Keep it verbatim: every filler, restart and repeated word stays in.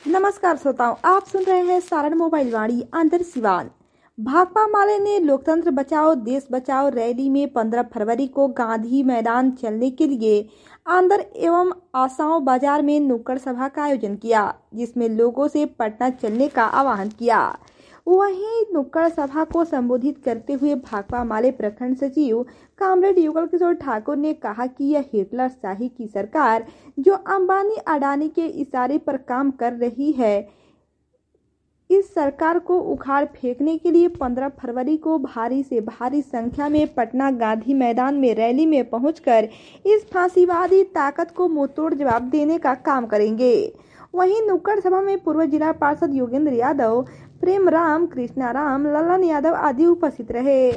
नमस्कार श्रोताओं, आप सुन रहे हैं सारण मोबाइल वाणी आंध्र सिवान। भाकपा माले ने लोकतंत्र बचाओ देश बचाओ रैली में पंद्रह फरवरी को गांधी मैदान चलने के लिए आंध्र एवं आसाम बाजार में नुक्कड़ सभा का आयोजन किया, जिसमें लोगों से पटना चलने का आह्वान किया। वहीं नुक्कड़ सभा को संबोधित करते हुए भाकपा माले प्रखंड सचिव कामरेड युगल किशोर ठाकुर ने कहा कि यह हिटलर शाही की सरकार जो अंबानी अडानी के इशारे पर काम कर रही है, इस सरकार को उखाड़ फेंकने के लिए पंद्रह फरवरी को भारी से भारी संख्या में पटना गांधी मैदान में रैली में पहुंचकर इस फांसीवादी ताकत को मुंहतोड़ जवाब देने का काम करेंगे। वहीं नुक्कड़ सभा में पूर्व जिला पार्षद योगेंद्र यादव, प्रेम राम, कृष्णा राम, ललन यादव आदि उपस्थित रहे।